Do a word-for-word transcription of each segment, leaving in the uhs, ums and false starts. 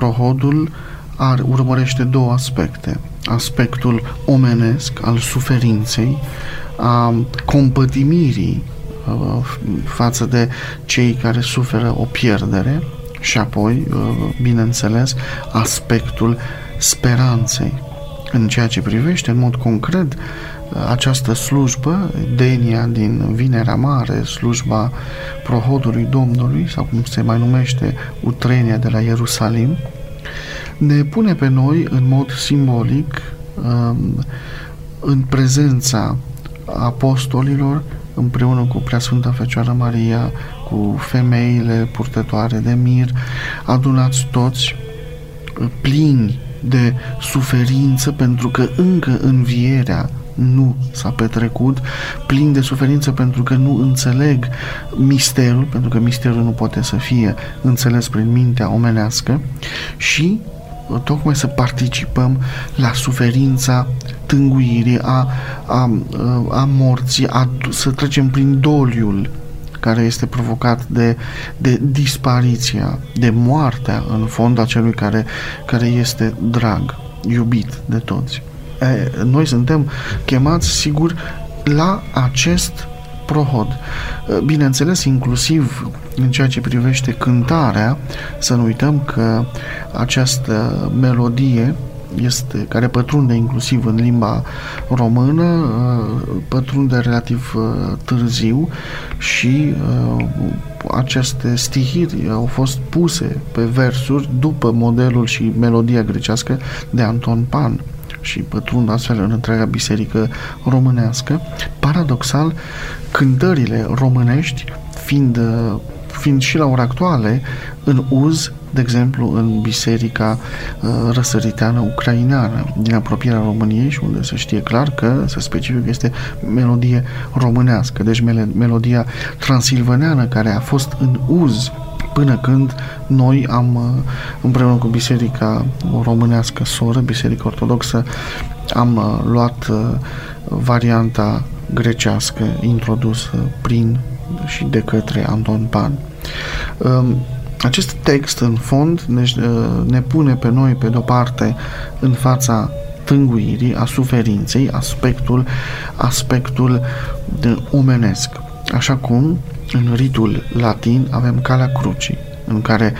prohodul are, urmărește două aspecte. Aspectul omenesc al suferinței, a compătimirii față de cei care suferă o pierdere și apoi, bineînțeles, aspectul speranței. În ceea ce privește, în mod concret, această slujbă, Denia din Vinerea Mare, slujba prohodului Domnului, sau cum se mai numește, utrenia de la Ierusalim, ne pune pe noi, în mod simbolic, în prezența apostolilor, împreună cu Preasfânta Fecioară Maria, cu femeile purtătoare de mir, adunați toți plini de suferință, pentru că încă învierea nu s-a petrecut, plini de suferință pentru că nu înțeleg misterul, pentru că misterul nu poate să fie înțeles prin mintea omenească, și tocmai să participăm la suferința tânguirii, a, a, a morții, a, să trecem prin doliul care este provocat de, de dispariția, de moartea, în fond, a celui care, care este drag, iubit de toți. E, noi suntem chemați, sigur, la acest prohod. Bineînțeles, inclusiv în ceea ce privește cântarea, să nu uităm că această melodie este, care pătrunde inclusiv în limba română, pătrunde relativ târziu și aceste stihiri au fost puse pe versuri după modelul și melodia grecească de Anton Pan și pătrund astfel în întreaga biserică românească. Paradoxal, cântările românești fiind, fiind și la ora actuală în uz, de exemplu, în biserica uh, răsăriteană ucraineană din apropierea României, și unde se știe clar că se specifică că este melodie românească, deci mel- melodia transilvaneană care a fost în uz până când noi am, uh, împreună cu biserica românească soră, biserica ortodoxă, am uh, luat uh, varianta grecească introdusă prin și de către Anton Pan. Uh, Acest text, în fond, ne, ne pune pe noi, pe de-o parte, în fața tânguirii, a suferinței, aspectul, aspectul omenesc. Așa cum, în ritul latin, avem calea crucii, în care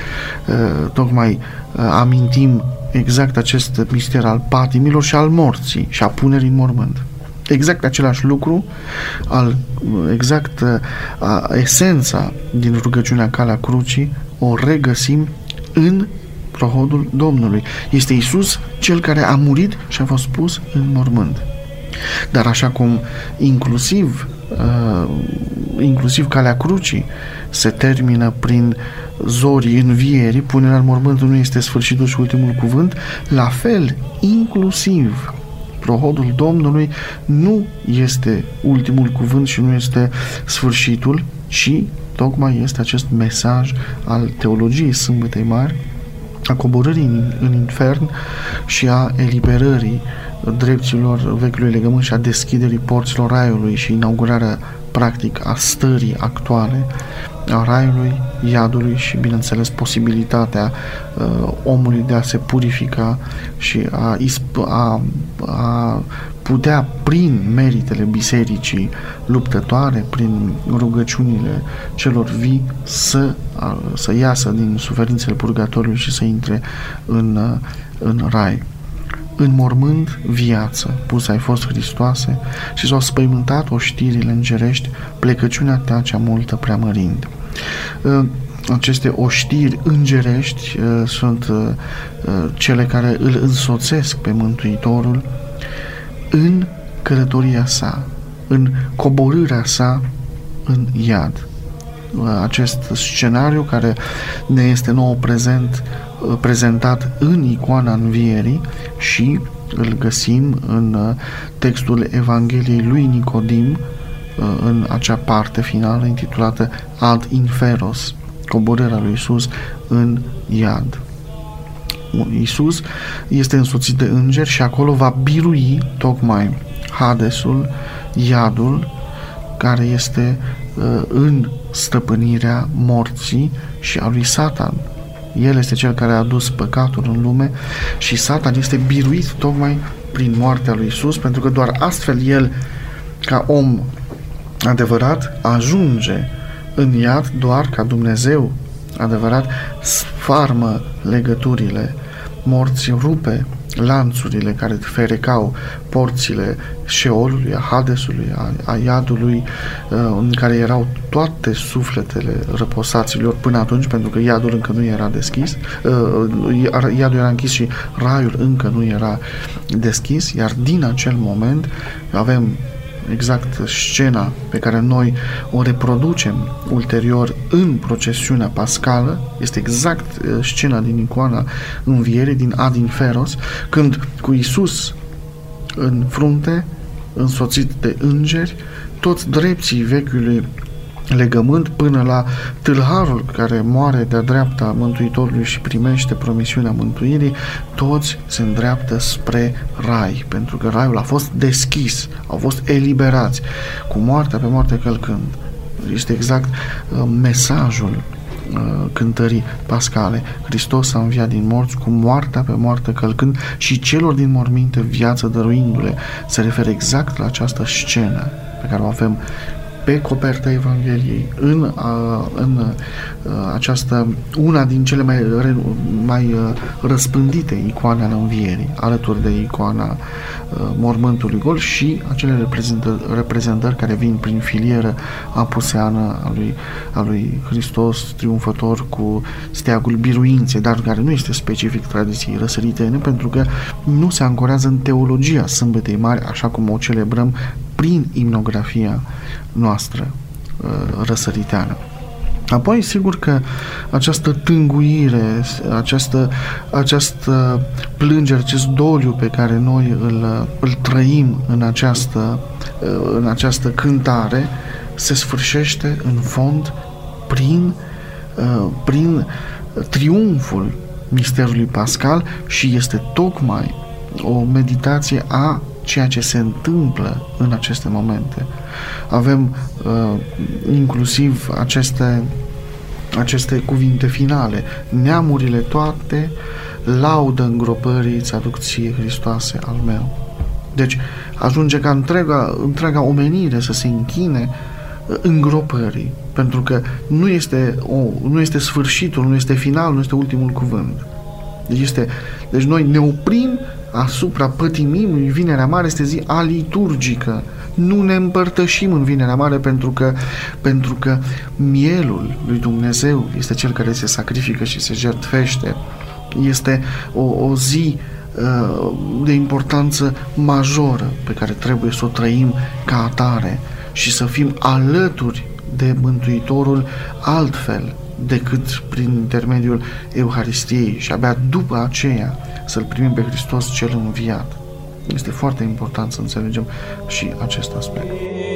tocmai amintim exact acest mister al patimilor și al morții și a punerii în mormânt. Exact același lucru, al, exact a, esența din rugăciunea Calea Crucii o regăsim în prohodul Domnului. Este Iisus cel care a murit și a fost pus în mormânt. Dar așa cum inclusiv uh, inclusiv Calea Crucii se termină prin zorii învierii, punerea în mormânt nu este sfârșitul și ultimul cuvânt, la fel, inclusiv prohodul Domnului nu este ultimul cuvânt și nu este sfârșitul, ci tocmai este acest mesaj al teologiei Sâmbătei Mari, a coborârii în, în infern și a eliberării dreptilor vechiului legământ și a deschiderii porților raiului și inaugurarea practic a stării actuale a raiului, iadului și, bineînțeles, posibilitatea uh, omului de a se purifica și a, a, a putea, prin meritele bisericii luptătoare, prin rugăciunile celor vii, să, a, să iasă din suferințele purgatoriului și să intre în, în rai. În mormânt viață, pusă ai fost, Hristoase, și s-au spăimântat oștirile îngerești, plecăciunea ta cea multă preamărind. Aceste oștiri îngerești sunt cele care îl însoțesc pe Mântuitorul în călătoria sa, în coborârea sa în iad. Acest scenariu care ne este nou prezent, prezentat în icoana învierii și îl găsim în textul Evangheliei lui Nicodim, în acea parte finală intitulată Ad Inferos, coborârea lui Iisus în iad. Iisus este însoțit de îngeri și acolo va birui tocmai Hadesul, iadul, care este uh, în stăpânirea morții și a lui Satan. El este Cel care a adus păcatul în lume și Satan este biruit tocmai prin moartea lui Iisus, pentru că doar astfel el, ca om adevărat, ajunge în iad, doar ca Dumnezeu adevărat sfarmă legăturile morții, rupe lanțurile care ferecau porțile Șeolului, a Hadesului, a, a iadului, în care erau toate sufletele răposaților până atunci, pentru că iadul încă nu era deschis, iadul era închis și raiul încă nu era deschis, iar din acel moment avem exact scena pe care noi o reproducem ulterior în procesiunea pascală. Este exact scena din icoana învierii, din Ad Inferos, când cu Iisus în frunte, însoțit de îngeri, toți drepții vechiului legământ, până la tâlharul care moare de-a dreapta Mântuitorului și primește promisiunea mântuirii, toți se îndreaptă spre rai, pentru că raiul a fost deschis, au fost eliberați, cu moartea pe moarte călcând. Este exact uh, mesajul uh, cântării pascale. Hristos a înviat din morți, cu moartea pe moarte călcând, și celor din morminte viață dăruindu-le. Se referă exact la această scenă pe care o avem pe coperta Evangheliei, în, în această, una din cele mai, mai răspândite icoane ale învierii, alături de icoana mormântului gol și acele reprezentări, reprezentări care vin prin filieră apuseană a lui, a lui Hristos triumfător cu steagul biruinței, dar care nu este specific tradiției răsăritene, pentru că nu se ancorează în teologia Sâmbetei Mari, așa cum o celebrăm prin imnografia noastră răsăriteană. Apoi, sigur că această tânguire, această, această plângere, acest doliu pe care noi îl, îl trăim în această, în această cântare, se sfârșește în fond prin, prin triumful misterului pascal și este tocmai o meditație a ceea ce se întâmplă în aceste momente. Avem uh, inclusiv aceste, aceste cuvinte finale. Neamurile toate laudă îngropării îți aduc ție, Hristoase al meu. Deci ajunge ca întreaga, întreaga omenire să se închine îngropării, pentru că nu este, o, nu este sfârșitul, nu este finalul, nu este ultimul cuvânt. Deci, este, deci noi ne oprim asupra pătimimului. Vinerea Mare este zi aliturgică. Nu ne împărtășim în Vinerea Mare pentru că, pentru că mielul lui Dumnezeu este cel care se sacrifică și se jertfește. Este o, o zi uh, de importanță majoră pe care trebuie să o trăim ca atare și să fim alături de Mântuitorul altfel decât prin intermediul Euharistiei și abia după aceea să-L primim pe Hristos cel înviat. Este foarte important să înțelegem și acest aspect.